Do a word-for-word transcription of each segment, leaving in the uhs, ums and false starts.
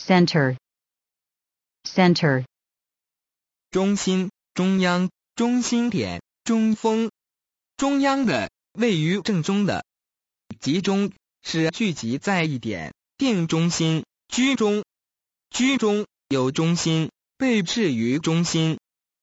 center, center, 中心、中央、中心点、中锋。中央的，位于正中的。集中是聚集在一点，定中心。居中，居中有中心，被置于中心。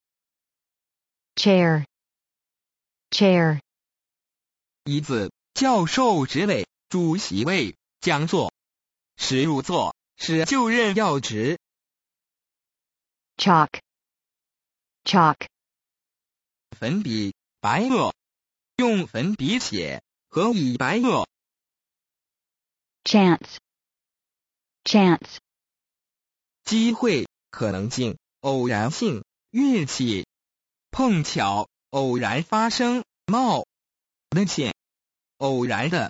chair, chair, 椅子，教授职位、主席位、讲座。实入座是就任要职。 chalk, chalk, 粉笔，白垩，用粉笔写和以白垩。 chance, chance, 机会、可能性、偶然性、运气。碰巧、偶然发生、冒的险，偶然的。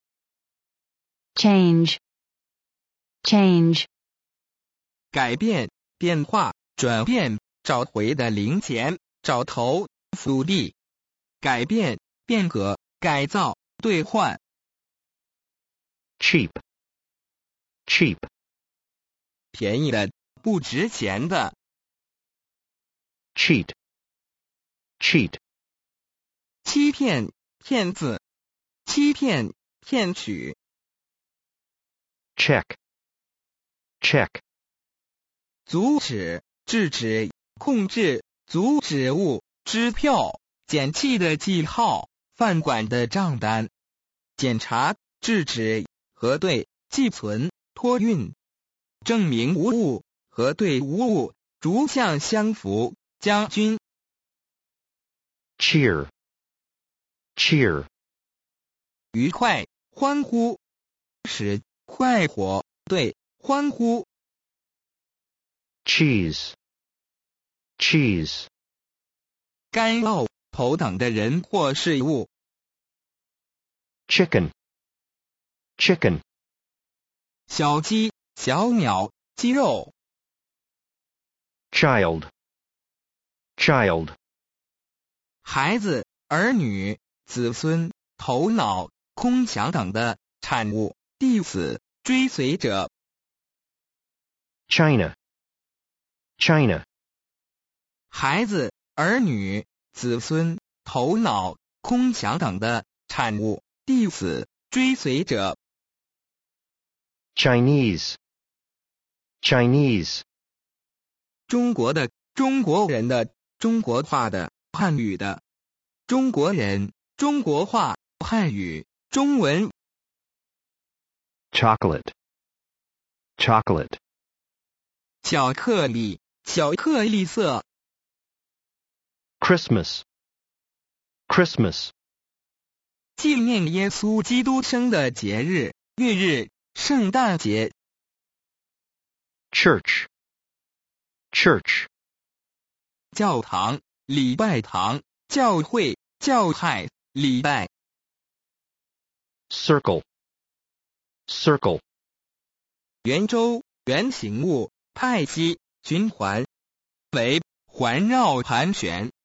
change, change, 改变、变化、转变、找回的零钱、找头、复利。改变、变革、改造、兑换。 cheap, cheap, 便宜的、不值钱的。 cheat, cheat, 欺骗、骗子。欺骗、骗取。 check, check, 阻止、制止、控制、阻止物。支票、检气的记号、饭馆的账单。检查、制止、核对、寄存、托运。证明无误、核对无误、逐项相符。将军。 cheer, cheer, 愉快、欢呼。使、快活、对、欢呼。 cheese, cheese, 干酪、头等的人或事物。 chicken, chicken, 小鸡、小鸟、鸡肉。 child, child, 孩子、儿女、子孙、头脑、空想等的产物。弟子、追随者。 China, China, 孩子、儿女、子孙、头脑、空想等的产物。弟子、追随者。 Chinese, Chinese, 中国的、中国人的、中国话的、汉语的。中国人、中国话、汉语、中文。 chocolate, chocolate, 巧克力、巧克力色。 Christmas, Christmas, 纪念耶稣基督生的节日、月日、圣诞节。 church, church, 教堂、礼拜堂、教会、教派、礼拜。 circle, circle, 圆周、圆形物、派系、循环。围、环绕、盘旋。